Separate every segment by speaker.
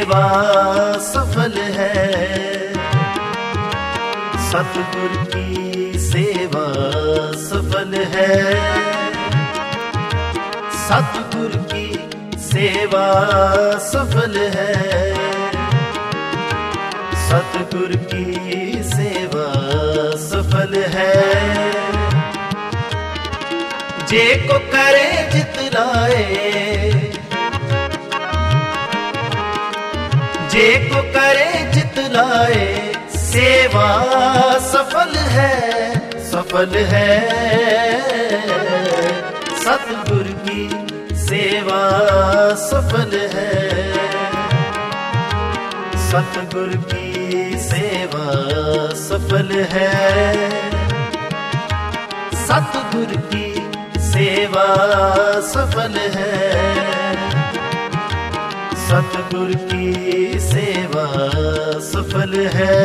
Speaker 1: सेवा सफल है। सतगुर की सेवा सफल है। सतगुर की सेवा सफल है। सतगुर की सेवा सफल है। जे को करे जितलाए, जे को करे जितलाए, सेवा सफल है, सफल है। सतगुर की सेवा सफल है। सतगुर की सेवा सफल है। सतगुर की सेवा सफल है। सतगुर की सेवा सफल है।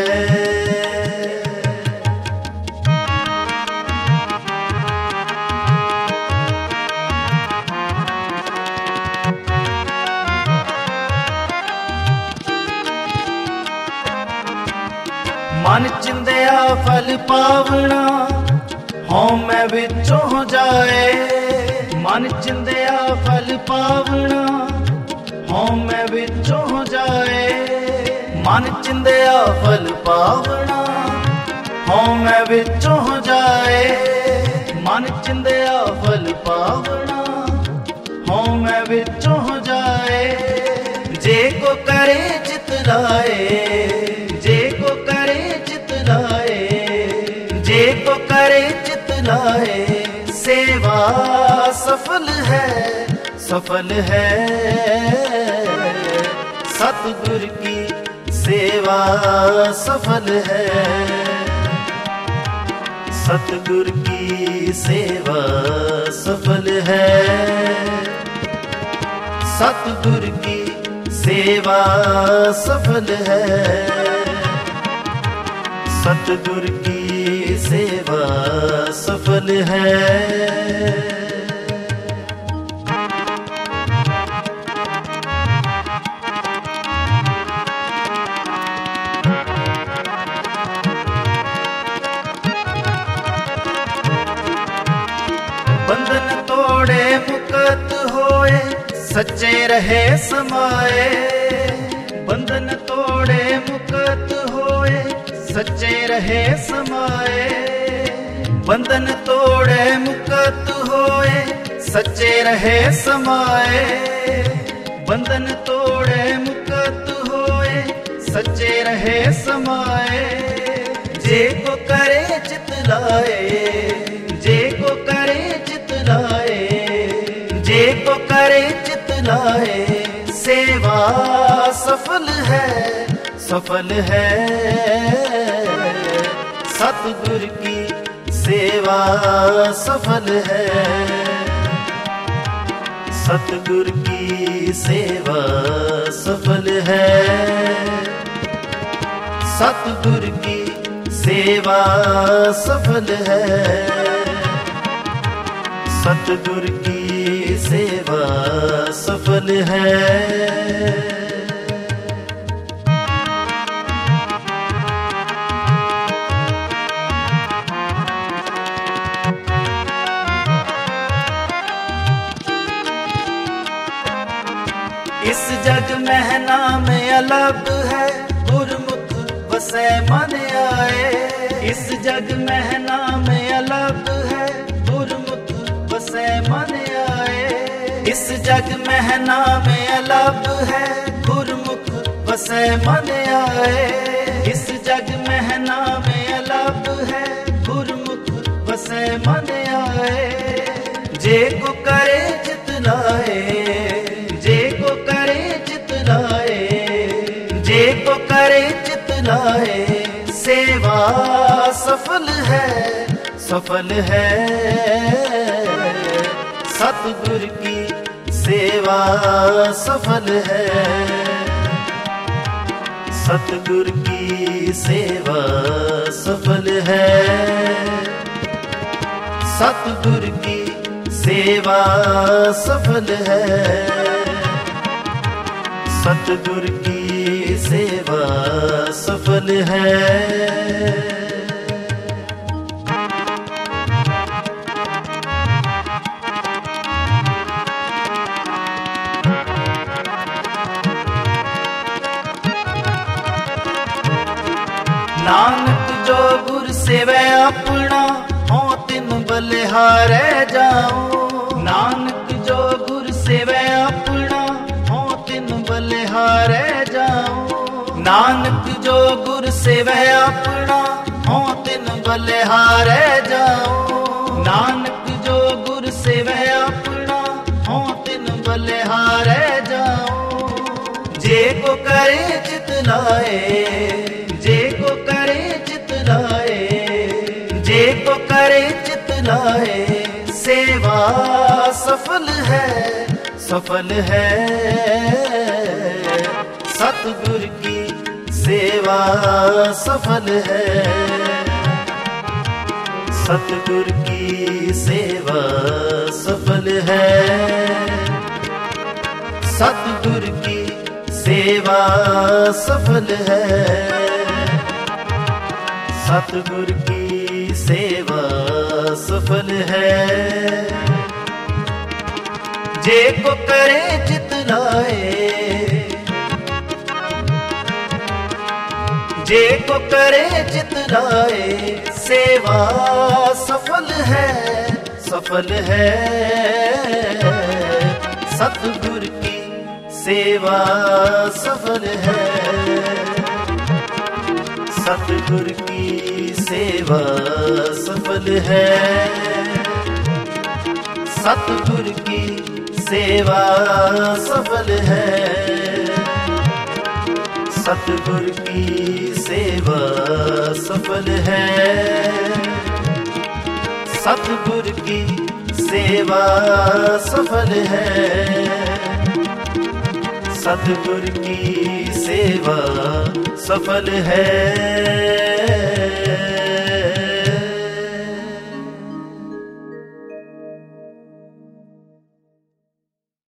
Speaker 1: मन चिंदिया फल पावना, हों मैं विचों जाए। मन चिंदिया फल पावना, हों मैं विचों जाए। मन चिंदिया फल पावना, हों मैं विचों जाए। मन चिंदिया फल पावना, हों मैं विचों जाए। जे को करे जितलाए, जे को करे जितलाए, जे को करे जितलाए, सेवा सफल है, सफल है। सतगुर की सेवा सफल है। सतगुर की सेवा सफल है। सतगुर की सेवा सफल है। सतगुर की सेवा सफल है। बंधन तोड़े मुक्त होए, सच्चे रहे समाए। बंधन तोड़े मुक्त होए, सच्चे रहे समाए। बंधन तोड़े मुक्त होए, सच्चे रहे समाए। बंधन तोड़े मुक्त होए, सच्चे रहे समाए। जे को करे जितलाए, जे को करे जितलाए, जे को करे जितलाए, सेवा सफल है, सफल है। सतगुर की सेवा सफल है। सतगुर की सेवा सफल है। सतगुर की सेवा सफल है। सतगुर की सेवा सफल है। इस जग में नाम अलग है, गुरमुख बसे मन आए। इस जग में नाम अलग है, गुरमुख बसे मन आए। इस जग में नाम अलग है, गुरमुख बसे मन आए। इस जग में नाम अलग है, गुरमुख बसे मन आए। जे को करे जितलाए, जे को करे जितलाए, जे को करे जितलाए, सेवा सफल है, सफल है। सतगुर की सेवा सफल है। सतगुर की सेवा सफल है। सतगुर की सेवा सफल है। सतगुर की सेवा सफल है। नानक जो गुर सेवै अपना हों तिन बलिहारै जाऊं। नानक जो गुर सेवै अपना हों तिन बलिहारै जाऊं। नानक जो गुर सेवै अपना हों तिन बलिहारै जाऊं। नानक जो गुर सेवै अपना हों तिन बलिहारै जाऊं। जे को करे चित लाए, जे को करे चित लाए, जे को करे चित लाए, सेवा सफल है, सफल है। सतगुर की सेवा सफल है। सतगुर की सेवा सफल है। सतगुर की सेवा सफल है। सतगुर की सेवा सफल है। जे को करे चित लाए, जे को करे चित लाए, सेवा सफल है, सफल है। सतगुर की सेवा सफल है। सतगुर की सेवा सफल है। सतगुर की सेवा सफल है। सतगुर की सेवा सफल है। सतगुर की सेवा सफल है। सतगुर की सेवा सफल है।